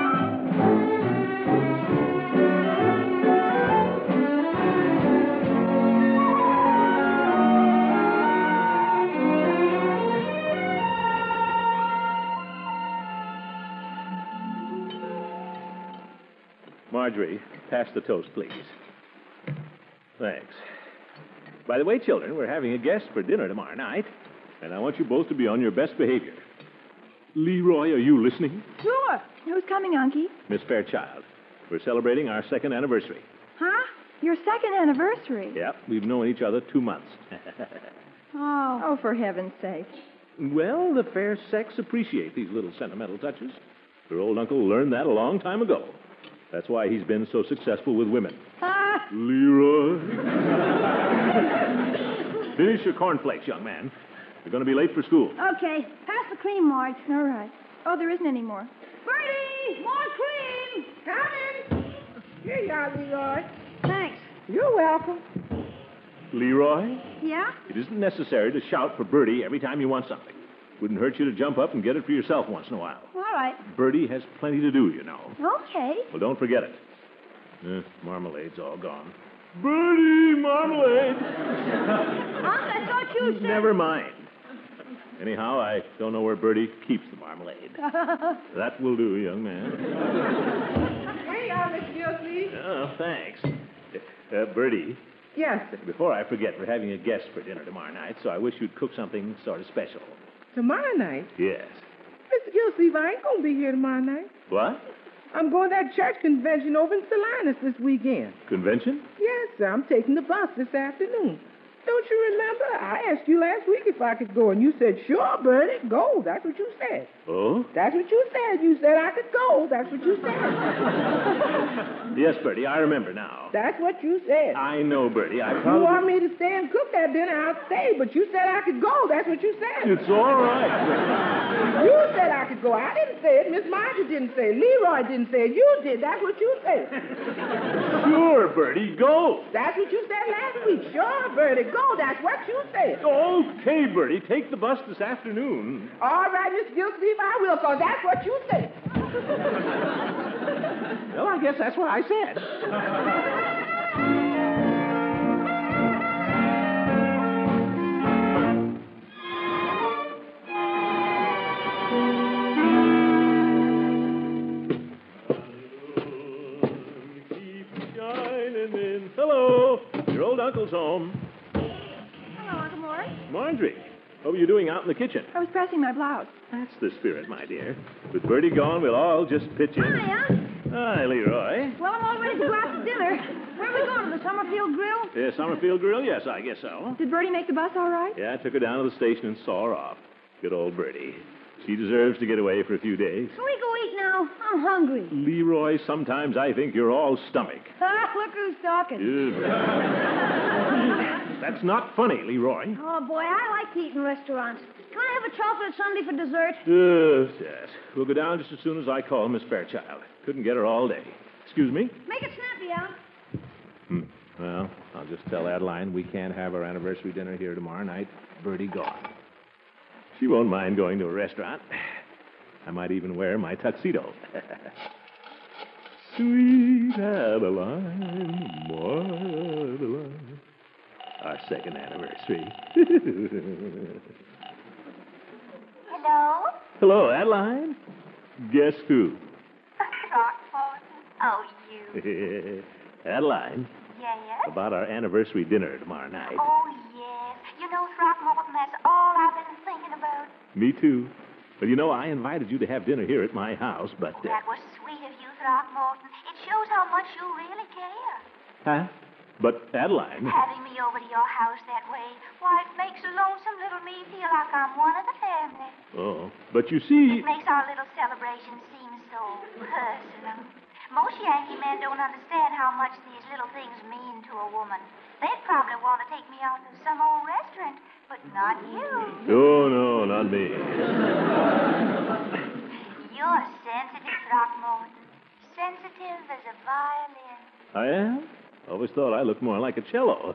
L: Marjorie, pass the toast, please. Thanks. By the way, children, we're having a guest for dinner tomorrow night, and I want you both to be on your best behavior. Leroy, are you listening?
G: Sure. Who's coming, Unky?
L: Miss Fairchild. We're celebrating our second anniversary.
G: Huh? Your second anniversary?
L: Yep, we've known each other 2 months.
G: Oh, for heaven's sake.
L: Well, the fair sex appreciate these little sentimental touches. Your old uncle learned that a long time ago. That's why he's been so successful with women. Leroy. Finish your cornflakes, young man. You're going to be late for school.
C: Okay. Pass the cream, Marge.
G: All right. Oh, there isn't any more.
D: Bertie, more cream. Coming. Here you are, Leroy.
C: Thanks.
D: You're welcome.
L: Leroy?
C: Yeah?
L: It isn't necessary to shout for Bertie every time you want something. Wouldn't hurt you to jump up and get it for yourself once in a while.
M: All right.
L: Bertie has plenty to do, you know.
M: Okay.
L: Well, don't forget it. Marmalade's all gone. Bertie, marmalade!
M: Unc, I thought you said...
L: Never mind. Anyhow, I don't know where Bertie keeps the marmalade. That will do, young man.
N: Here you are, Mr. Gilsleeve.
L: Oh, thanks. Bertie.
N: Yes.
L: Before I forget, we're having a guest for dinner tomorrow night, so I wish you'd cook something sort of special.
N: Tomorrow night?
L: Yes.
N: Mr. Gilsleeve, I ain't going to be here tomorrow night.
L: What?
N: I'm going to that church convention over in Salinas this weekend.
L: Convention?
N: Yes, sir. I'm taking the bus this afternoon. Don't you remember? I asked you last week if I could go, and you said, sure, Bertie, go. That's what you said.
L: Oh?
N: That's what you said. You said I could go. That's what you said.
L: Yes, Bertie, I remember now.
N: That's what you said.
L: I know, Bertie.
N: If you want me to stay and cook that dinner, I'll stay. But you said I could go. That's what you said.
L: It's all right.
N: You said I could go. I didn't say it. Miss Margie didn't say it. Leroy didn't say it. You did. That's what you said.
L: Sure, Bertie, go.
N: That's what you said last week. Sure, Bertie, go. That's what you said.
L: Okay, Bertie, take the bus this afternoon.
N: All right, Mr. Gilsleeve, I will, because that's what you said.
L: Well, I guess that's what I said. Hello. Your old uncle's home.
M: Hello, Uncle Mort.
L: Marjorie, what were you doing out in the kitchen?
M: I was pressing my blouse.
L: That's the spirit, my dear. With Bertie gone, we'll all just pitch in.
M: Hi, Unc.
L: Hi, Leroy.
M: Well, I'm all ready to go out to dinner. Where are we going, to the Summerfield Grill?
L: Summerfield Grill? Yes, I guess so.
M: Did Bertie make the bus all right?
L: Yeah, I took her down to the station and saw her off. Good old Bertie. She deserves to get away for a few days.
M: Can we go eat now? I'm hungry.
L: Leroy, sometimes I think you're all stomach.
M: Look who's talking.
L: That's not funny, Leroy.
C: Oh, boy, I like to eat in restaurants. Can I have a chocolate sundae for dessert?
L: Yes. We'll go down just as soon as I call Miss Fairchild. Couldn't get her all day. Excuse me?
C: Make it snappy, Al.
L: Well, I'll just tell Adeline we can't have our anniversary dinner here tomorrow night. Bertie gone. She won't mind going to a restaurant. I might even wear my tuxedo. Sweet Adeline, Adeline. Our second anniversary.
E: Hello?
L: Hello, Adeline. Guess who?
E: Throckmorton. Oh, you.
L: Adeline.
E: Yes?
L: About our anniversary dinner tomorrow night.
E: Oh, yes. You know, Throckmorton, that's all I've been thinking about.
L: Me too. Well, you know, I invited you to have dinner here at my house, but...
E: That was sweet of you, Throckmorton. It shows how much you really care.
L: Huh? But, Adeline...
E: Having me over to your house that way, why, it makes a lonesome little me feel like I'm one of the family.
L: Oh, but you see...
E: It makes our little celebration seem so personal. Most Yankee men don't understand how much these little things mean to a woman. They'd probably want to take me out to some old restaurant, but not you.
L: Oh, no, not me.
E: You're sensitive, Throckmorton. Sensitive as a violin.
L: I am? Always thought I looked more like a cello.
E: Oh,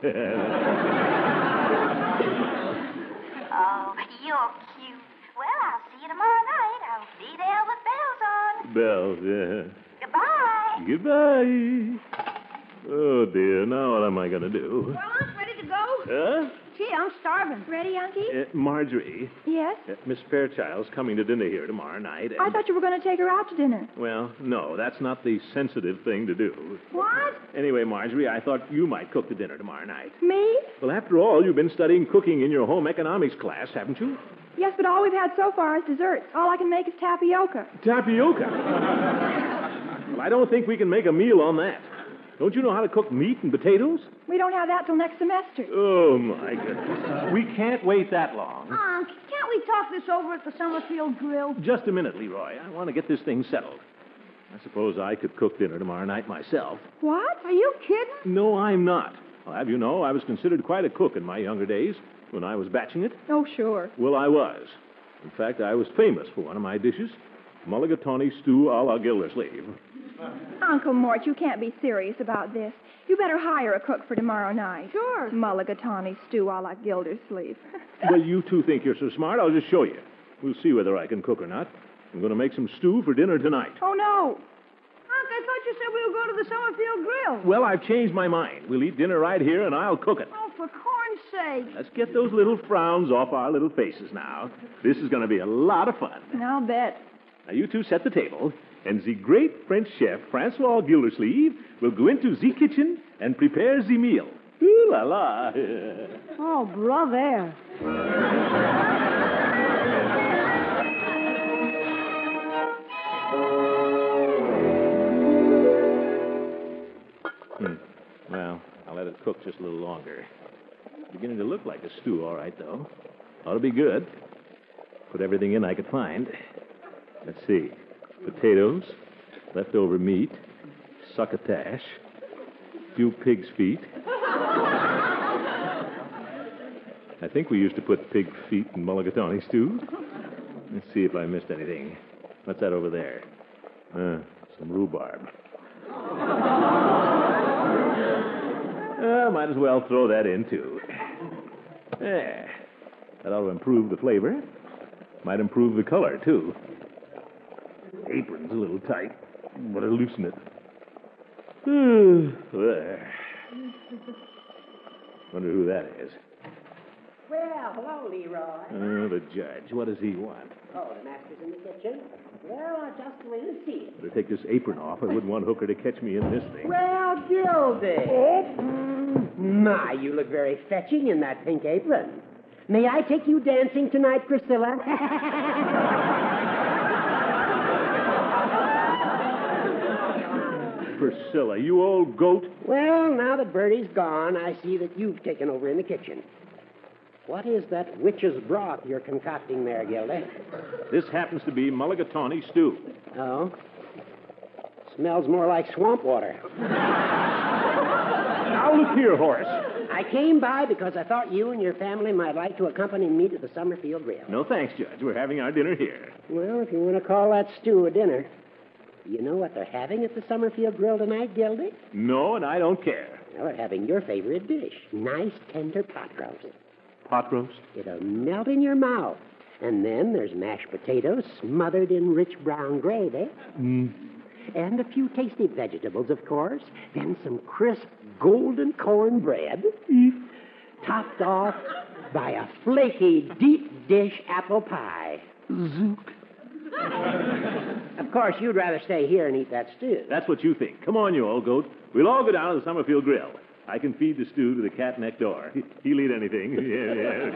E: you're cute. Well, I'll see you tomorrow night. I'll be there with bells on.
L: Bells, yeah.
E: Goodbye.
L: Goodbye. Oh, dear. Now what am I going to do?
C: Well, Unc, ready to go?
L: Huh?
C: Gee, I'm starving.
M: Ready, Unky?
L: Marjorie.
M: Yes?
L: Miss Fairchild's coming to dinner here tomorrow night.
M: I thought you were going to take her out to dinner.
L: Well, no, that's not the sensitive thing to do.
M: What?
L: Anyway, Marjorie, I thought you might cook the dinner tomorrow night.
M: Me?
L: Well, after all, you've been studying cooking in your home economics class, haven't you?
M: Yes, but all we've had so far is desserts. All I can make is tapioca.
L: Tapioca? Well, I don't think we can make a meal on that. Don't you know how to cook meat and potatoes?
M: We don't have that till next semester.
L: Oh, my goodness. We can't wait that long.
C: Unc, can't we talk this over at the Summerfield Grill?
L: Just a minute, Leroy. I want to get this thing settled. I suppose I could cook dinner tomorrow night myself.
M: What?
C: Are you kidding?
L: No, I'm not. I'll have you know, I was considered quite a cook in my younger days when I was batching it.
M: Oh, sure.
L: Well, I was. In fact, I was famous for one of my dishes, mulligatawny stew a la Gildersleeve.
M: Uncle Mort, you can't be serious about this. You better hire a cook for tomorrow night.
C: Sure.
M: Mulligatawny stew a la Gildersleeve.
L: Well, you two think you're so smart, I'll just show you. We'll see whether I can cook or not. I'm going to make some stew for dinner tonight.
N: Oh, no. Unc, I thought you said we were going to the Summerfield Grill.
L: Well, I've changed my mind. We'll eat dinner right here, and I'll cook it.
N: Oh, for corn's sake.
L: Let's get those little frowns off our little faces now. This is going to be a lot of fun.
N: I'll bet.
L: Now, you two set the table, and the great French chef, Francois Gildersleeve, will go into the kitchen and prepare the meal. Ooh la la.
N: Oh, brother.
L: Well, I'll let it cook just a little longer. Beginning to look like a stew, all right, though. Ought to be good. Put everything in I could find. Let's see. Potatoes, leftover meat, succotash, few pig's feet. I think we used to put pig feet in mulligatawny stew. Let's see if I missed anything. What's that over there? Some rhubarb. Might as well throw that in, too. There. That ought to improve the flavor. Might improve the color, too. Apron's a little tight, but I'll loosen it. There. Wonder who that is.
O: Well, hello, Leroy.
L: The judge. What does he want?
O: Oh, the master's in the kitchen. Well, I'll just go in and see him.
L: Better take this apron off. I wouldn't want Hooker to catch me in this thing.
O: Well, Gildy. My, you look very fetching in that pink apron. May I take you dancing tonight, Priscilla?
L: Priscilla, you old goat.
O: Well, now that Bertie's gone, I see that you've taken over in the kitchen. What is that witch's broth you're concocting there, Gildy?
L: This happens to be mulligatawny stew.
O: Oh? Smells more like swamp water.
L: Now look here, Horace.
O: I came by because I thought you and your family might like to accompany me to the Summerfield Grill.
L: No thanks, Judge. We're having our dinner here.
O: Well, if you want to call that stew a dinner. You know what they're having at the Summerfield Grill tonight, Gildy?
L: No, and I don't care.
O: Well, they're having your favorite dish. Nice, tender pot roast.
L: Pot roast?
O: It'll melt in your mouth. And then there's mashed potatoes smothered in rich brown gravy. And a few tasty vegetables, of course. Then some crisp golden cornbread. Topped off by a flaky deep dish apple pie.
L: Zook.
O: Of course, you'd rather stay here and eat that stew.
L: That's what you think. Come on, you old goat. We'll all go down to the Summerfield Grill. I can feed the stew to the cat next door. He'll eat anything. Yeah.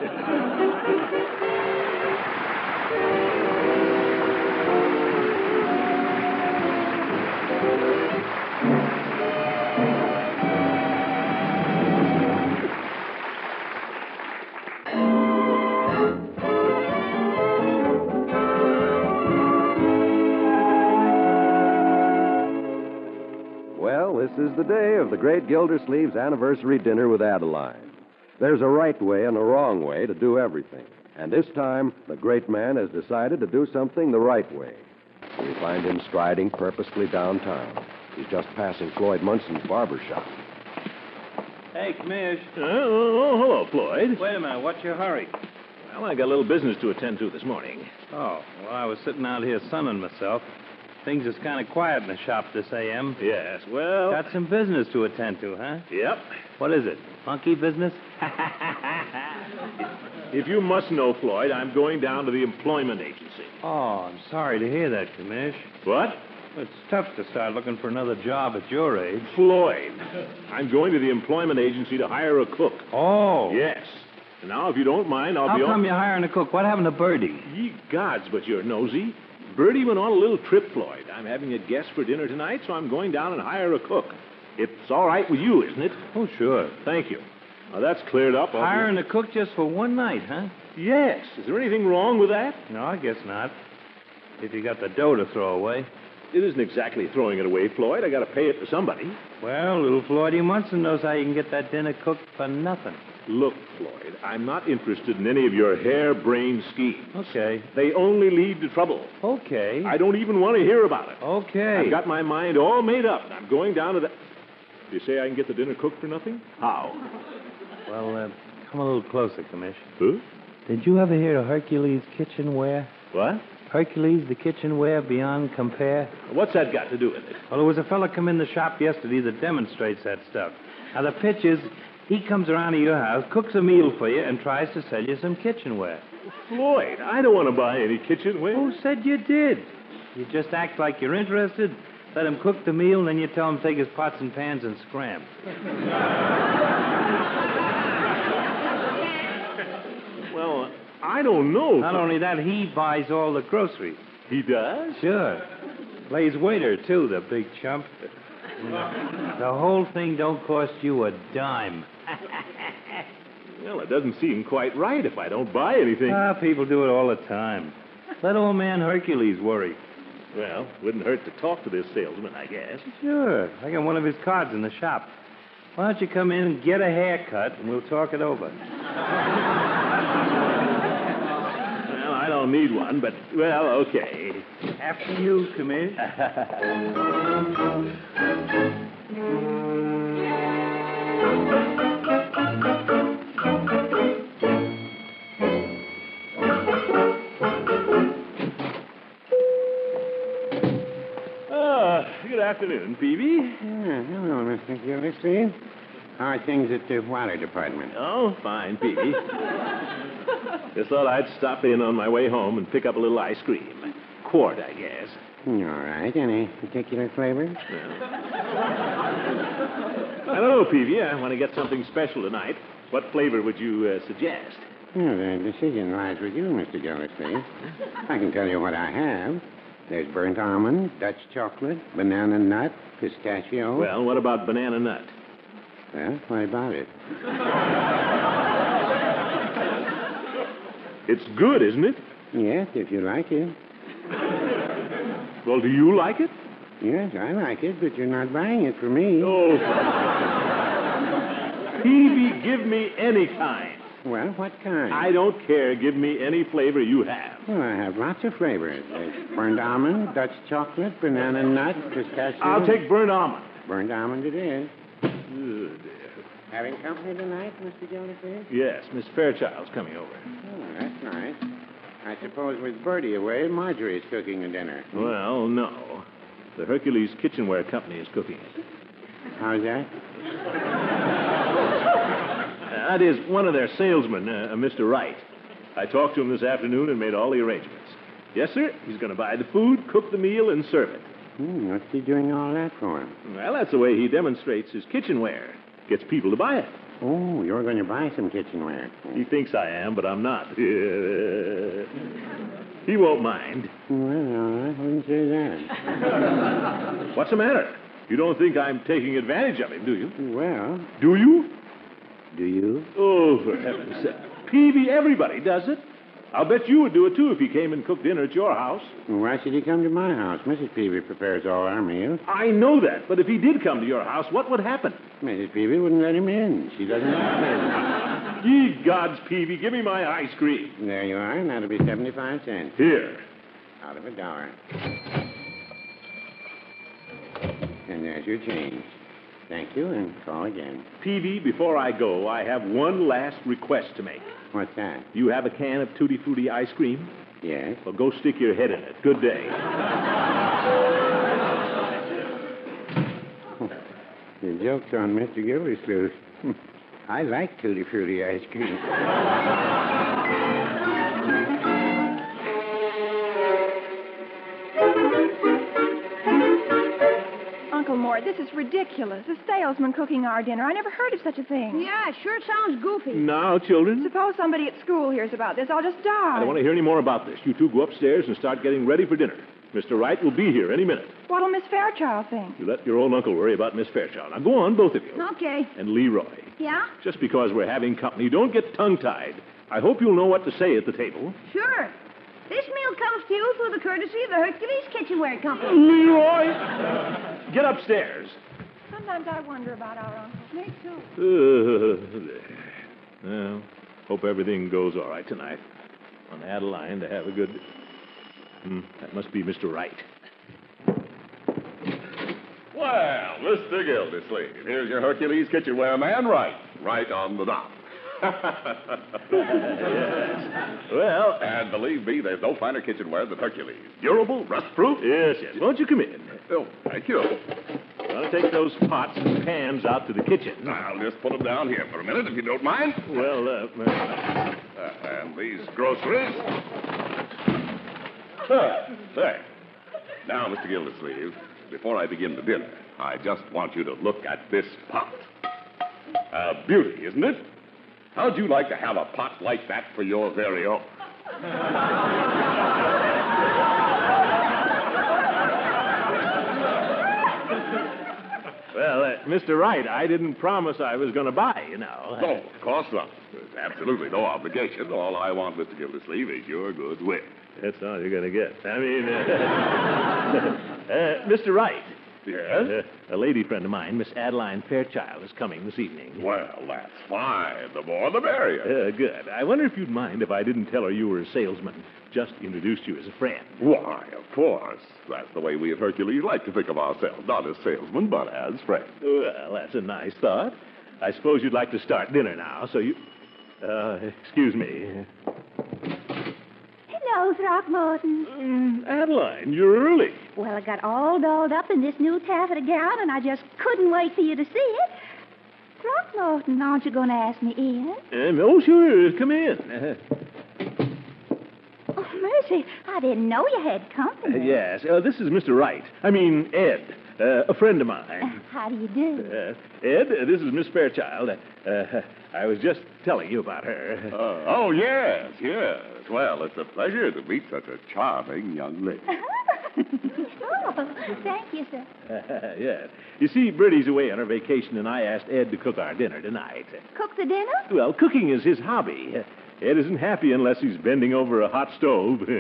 K: This is the day of the great Gildersleeve's anniversary dinner with Adeline. There's a right way and a wrong way to do everything. And this time, the great man has decided to do something the right way. We find him striding purposefully downtown. He's just passing Floyd Munson's barber shop.
P: Hey, Commish.
L: Oh, hello, Floyd.
P: Wait a minute. What's your hurry?
L: Well, I got a little business to attend to this morning.
P: Oh, well, I was sitting out here sunning myself. Things is kind of quiet in the shop this a.m.
L: Yes, well...
P: Got some business to attend to, huh?
L: Yep.
P: What is it? Monkey business?
L: If you must know, Floyd, I'm going down to the employment agency.
P: Oh, I'm sorry to hear that, Commish.
L: What?
P: It's tough to start looking for another job at your age.
L: Floyd, I'm going to the employment agency to hire a cook.
P: Oh.
L: Yes. And now, if you don't mind, I'll
P: How
L: be...
P: How come you're hiring a cook? What happened to Bertie?
L: Ye gods, but you're nosy. Bertie went on a little trip, Floyd. I'm having a guest for dinner tonight, so I'm going down and hire a cook. It's all right with you, isn't it?
P: Oh, sure.
L: Thank you. Now, that's cleared up.
P: Hiring a cook just for one night, huh?
L: Yes. Is there anything wrong with that?
P: No, I guess not. If you got the dough to throw away.
L: It isn't exactly throwing it away, Floyd. I got to pay it to somebody.
P: Well, little Floydie Munson knows how you can get that dinner cooked for nothing.
L: Look, Floyd, I'm not interested in any of your harebrained schemes.
P: Okay.
L: They only lead to trouble.
P: Okay.
L: I don't even want to hear about it.
P: Okay.
L: I've got my mind all made up, and I'm going down to the... You say I can get the dinner cooked for nothing? How?
P: Well, come a little closer, Commish.
L: Huh?
P: Did you ever hear of Hercules Kitchenware?
L: What?
P: Hercules, the kitchenware beyond compare.
L: What's that got to do with it?
P: Well, there was a fella come in the shop yesterday that demonstrates that stuff. Now, the pitch is he comes around to your house, cooks a meal for you, and tries to sell you some kitchenware.
L: Floyd, I don't want to buy any kitchenware.
P: Who said you did? You just act like you're interested, let him cook the meal, and then you tell him to take his pots and pans and scram.
L: Well, I don't know.
P: Not only that, he buys all the groceries.
L: He does?
P: Sure. Plays waiter, too, the big chump. The whole thing don't cost you a dime.
L: Well, it doesn't seem quite right if I don't buy anything.
P: People do it all the time. Let old man Hercules worry.
L: Well, wouldn't hurt to talk to this salesman, I guess.
P: Sure. I got one of his cards in the shop. Why don't you come in and get a haircut, and we'll talk it over.
L: Well, I don't need one, but, well, okay.
P: After you, Committee.
L: Good afternoon, Peavy.
Q: Hello, Mr. Gildersleeve. How are things at the water department?
L: Oh, fine, Peavy. Just thought I'd stop in on my way home and pick up a little ice cream. Quart, I guess.
Q: All right. Any particular flavors?
L: I don't know, Peavy. I want to get something special tonight. What flavor would you suggest?
Q: Well, the decision lies with you, Mr. Gildersleeve. I can tell you what I have. There's burnt almond, Dutch chocolate, banana nut, pistachio.
L: Well, what about banana nut?
Q: Well, what about it?
L: It's good, isn't it?
Q: Yes, if you like it.
L: Well, do you like it?
Q: Yes, I like it, but you're not buying it for me.
L: Oh. Peavy, give me any kind.
Q: Well, what kind?
L: I don't care. Give me any flavor you have.
Q: Well, I have lots of flavors. There's burnt almond, Dutch chocolate, banana nut, pistachio.
L: I'll take burnt almond.
Q: Burnt almond it is.
L: Good.
Q: Having company tonight, Mr. Gildersleeve?
L: Yes, Miss Fairchild's coming over.
Q: Oh, that's nice. I suppose with Bertie away, Marjorie's cooking the dinner.
L: Well, no. The Hercules Kitchenware Company is cooking it.
Q: How's that?
L: That is one of their salesmen, Mr. Wright. I talked to him this afternoon and made all the arrangements. Yes, sir. He's going to buy the food, cook the meal, and serve it.
Q: What's he doing all that for?
L: Well, that's the way he demonstrates his kitchenware. Gets people to buy it.
Q: Oh, you're going to buy some kitchenware.
L: He thinks I am, but I'm not. He won't mind.
Q: Well, I wouldn't say that.
L: What's the matter? You don't think I'm taking advantage of him, do you?
Q: Well...
L: Do you?
Q: Do you?
L: Oh, for heaven's sake. Peavy, everybody does it. I'll bet you would do it, too, if he came and cooked dinner at your house.
Q: Why should he come to my house? Mrs. Peavy prepares all our meals.
L: I know that, but if he did come to your house, what would happen?
Q: Mrs. Peavy wouldn't let him in. She doesn't like men.
L: Ye gods, Peavy, give me my ice cream.
Q: There you are, and that'll be 75 cents.
L: Here.
Q: Out of $1. And there's your change. Thank you, and call again.
L: Peavy, before I go, I have one last request to make.
Q: What's that?
L: You have a can of Tutti Frutti ice cream?
Q: Yes.
L: Well, go stick your head in it. Good day.
Q: The joke's on Mr. Gildersleeve. I like Tutti Frutti ice cream.
R: Uncle Mort, this is ridiculous. A salesman cooking our dinner. I never heard of such a thing.
D: Yeah, it sure sounds goofy.
L: Now, children.
R: Suppose somebody at school hears about this. I'll just die.
L: I don't want to hear any more about this. You two go upstairs and start getting ready for dinner. Mr. Wright will be here any minute.
R: What'll Miss Fairchild think?
L: You let your old uncle worry about Miss Fairchild. Now, go on, both of you.
C: Okay.
L: And Leroy.
C: Yeah?
L: Just because we're having company, don't get tongue-tied. I hope you'll know what to say at the table.
C: Sure. This meal comes to you through the courtesy of the Hercules Kitchenware Company.
L: Leroy! Get upstairs.
R: Sometimes I wonder about our uncle. Me, too.
L: Well, hope everything goes all right tonight. On Adeline to have a good... that must be Mr. Wright.
S: Well, Mr. Gildersleeve, here's your Hercules Kitchenware man, Wright. Right on the dot.
L: Yes. Well...
S: And believe me, there's no finer kitchenware than Hercules. Durable, rust-proof.
L: Yes, yes. Won't you come in?
S: Oh, thank you.
L: Want to take those pots and pans out to the kitchen?
S: I'll just put them down here for a minute, if you don't mind.
L: Well,
S: and these groceries. There. Now, Mr. Gildersleeve, before I begin the dinner, I just want you to look at this pot. A beauty, isn't it? How'd you like to have a pot like that for your very own?
L: Well, Mr. Wright, I didn't promise I was going to buy, you know.
S: No, of course not. There's absolutely no obligation. All I want, Mr. Gildersleeve, is your goodwill.
L: That's all you're going to get. I mean, Mr. Wright.
S: Yes?
L: A lady friend of mine, Miss Adeline Fairchild, is coming this evening.
S: Well, that's fine. The more the merrier.
L: Good. I wonder if you'd mind if I didn't tell her you were a salesman, just introduced you as a friend.
S: Why, of course. That's the way we at Hercules like to think of ourselves. Not as salesmen, but as friends.
L: Well, that's a nice thought. I suppose you'd like to start dinner now, so you... excuse me.
M: Hello, Throckmorton.
L: Adeline, you're early.
M: Well, I got all dolled up in this new taffeta gown, and I just couldn't wait for you to see it. Throckmorton, aren't you going to ask me in?
L: Oh, sure. Come in.
M: Oh, mercy. I didn't know you had company.
L: Yes. This is Mr. Wright. I mean, Ed. A friend of mine.
M: How do you do?
L: Ed, this is Miss Fairchild. I was just telling you about her.
S: Oh, yes. Well, it's a pleasure to meet such a charming young lady.
M: Oh, thank you, sir.
L: Yes. You see, Bertie's away on her vacation, and I asked Ed to cook our dinner tonight.
M: Cook the dinner?
L: Well, cooking is his hobby. Ed isn't happy unless he's bending over a hot stove.
M: Oh,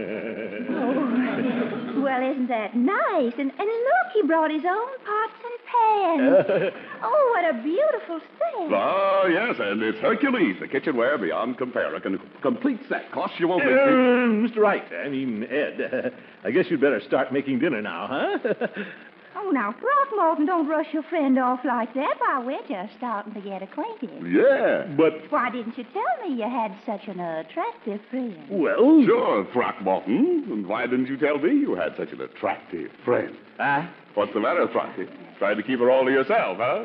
M: well, isn't that nice? And look, he brought his own pots and pans. Oh, what a beautiful set.
S: Oh, yes, and it's Hercules, the kitchenware beyond compare. A complete set. Costs you won't be...
L: Mr. Wright, I mean, Ed, I guess you'd better start making dinner now, huh?
M: Oh, now, Throckmorton, don't rush your friend off like that. Why, we're just starting to get acquainted.
S: Yeah, but...
M: Why didn't you tell me you had such an attractive friend?
S: Well... Sure, Throckmorton. And why didn't you tell me you had such an attractive friend? What's the matter, Throcky? Trying to keep her all to yourself, huh?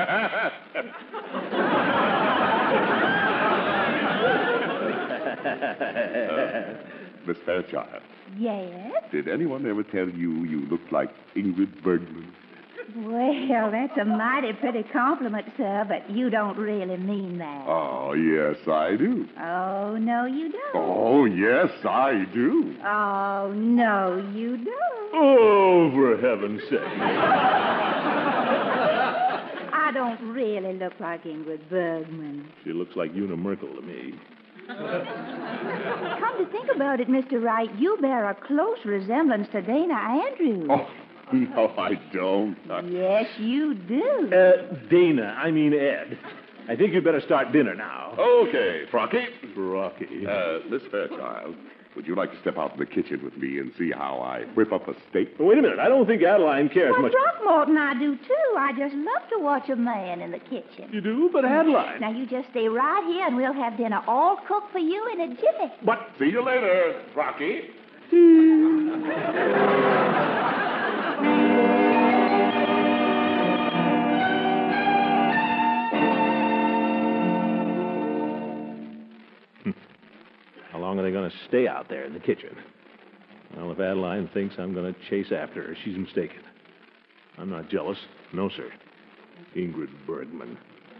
S: Miss Fairchild.
M: Yes?
S: Did anyone ever tell you you looked like Ingrid Bergman?
M: Well, that's a mighty pretty compliment, sir, but you don't really mean that.
S: Oh, yes, I do.
M: Oh, no, you don't.
S: Oh, yes, I do.
M: Oh, no, you don't.
L: Oh, for heaven's sake.
M: I don't really look like Ingrid Bergman.
L: She looks like Una Merkel to me.
M: Come to think about it, Mr. Wright, you bear a close resemblance to Dana Andrews.
S: Oh, no, I don't.
M: Yes, you do.
L: Dana, I mean Ed. I think you'd better start dinner now.
S: Okay, Frocky. Miss Fairchild, would you like to step out in the kitchen with me and see how I whip up a steak?
L: Wait a minute. I don't think Adeline cares much.
M: Throckmorton, I do, too. I just love to watch a man in the kitchen.
L: You do? But Adeline...
M: Now, you just stay right here, and we'll have dinner all cooked for you in a jiffy.
S: But see you later, Frocky.
L: How long are they going to stay out there in the kitchen? Well, if Adeline thinks I'm going to chase after her, she's mistaken. I'm not jealous. No, sir. Ingrid Bergman.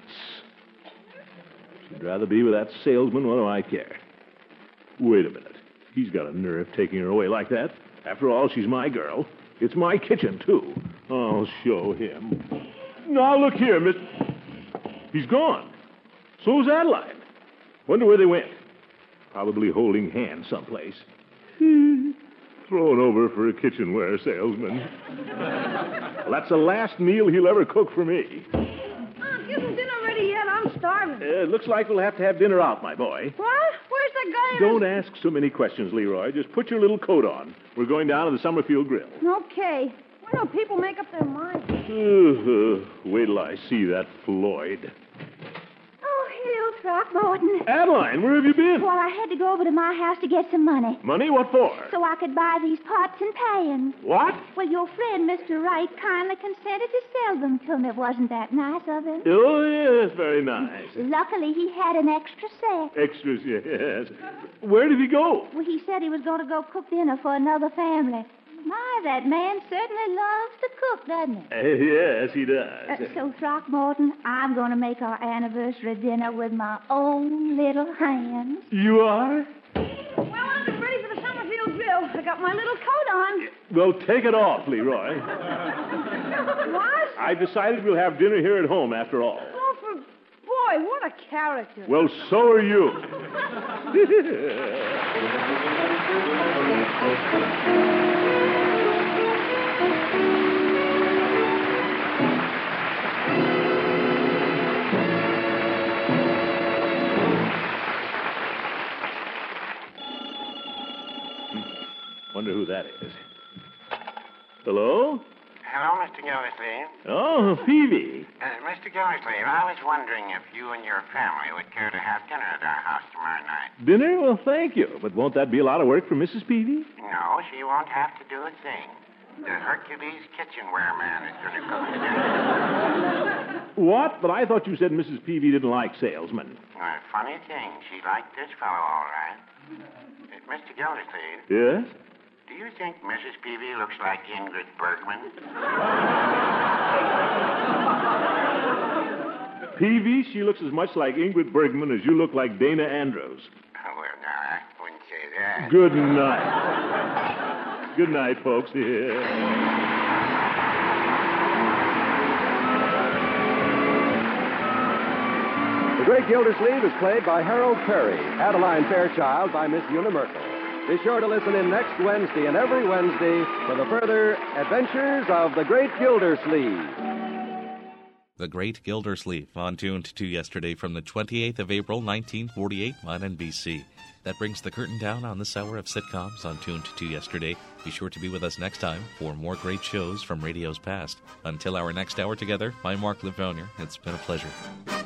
L: She'd rather be with that salesman. What do I care? Wait a minute. He's got a nerve taking her away like that. After all, she's my girl. It's my kitchen, too. I'll show him. Now, look here, Miss... He's gone. So's Adeline. Wonder where they went. Probably holding hands someplace. Thrown over for a kitchenware salesman. Well, that's the last meal he'll ever cook for me.
C: Isn't dinner ready yet? I'm starving.
L: It looks like we'll have to have dinner out, my boy.
C: What? Where's the guy?
L: Don't ask so many questions, Leroy. Just put your little coat on. We're going down to the Summerfield Grill.
C: Okay. When do people make up their minds?
L: Wait till I see that Floyd.
M: Oh, hello, Throckmorton.
L: Adeline, where have you been?
M: Well, I had to go over to my house to get some money.
L: Money? What for?
M: So I could buy these pots and pans.
L: What?
M: Well, your friend, Mr. Wright, kindly consented to sell them to me. Wasn't that nice of him?
L: Oh, yes, very nice.
M: Luckily, he had an extra set.
L: Extras, yes. Where did he go?
M: Well, he said he was going to go cook dinner for another family. My, that man certainly loves to cook, doesn't he?
L: Yes, he does.
M: So, Throckmorton, I'm going to make our anniversary dinner with my own little hands.
L: You are?
R: Well, I'm ready for the Summerfield grill. I got my little coat on.
L: Well, take it off, Leroy.
R: What?
L: I've decided we'll have dinner here at home after all.
R: Oh, boy, what a character.
L: Well, so are you. Wonder who that is. Hello?
Q: Hello, Mr. Gildersleeve.
L: Oh, Peavy.
Q: Mr. Gildersleeve, I was wondering if you and your family would care to have dinner at our house tomorrow night.
L: Dinner? Well, thank you. But won't that be a lot of work for Mrs. Peavy?
Q: No, she won't have to do a thing. The Hercules kitchenware man is going to cook the dinner.
L: What? But I thought you said Mrs. Peavy didn't like salesmen.
Q: Well, funny thing, she liked this fellow all right. Mr. Gildersleeve.
L: Yes?
Q: Do you think Mrs. Peavy looks like Ingrid Bergman?
L: Peavy, she looks as much like Ingrid Bergman as you look like Dana Andrews.
Q: Oh, well, no, I wouldn't say that.
L: Good night. Good night, folks. Yeah.
K: The Great Gildersleeve is played by Harold Perry, Adeline Fairchild by Miss Una Merkel. Be sure to listen in next Wednesday and every Wednesday for the further adventures of the Great Gildersleeve.
A: The Great Gildersleeve, on Tuned to yesterday from the 28th of April, 1948 on NBC. That brings the curtain down on this hour of sitcoms on Tuned to yesterday. Be sure to be with us next time for more great shows from radio's past. Until our next hour together, I'm Mark Livonier. It's been a pleasure.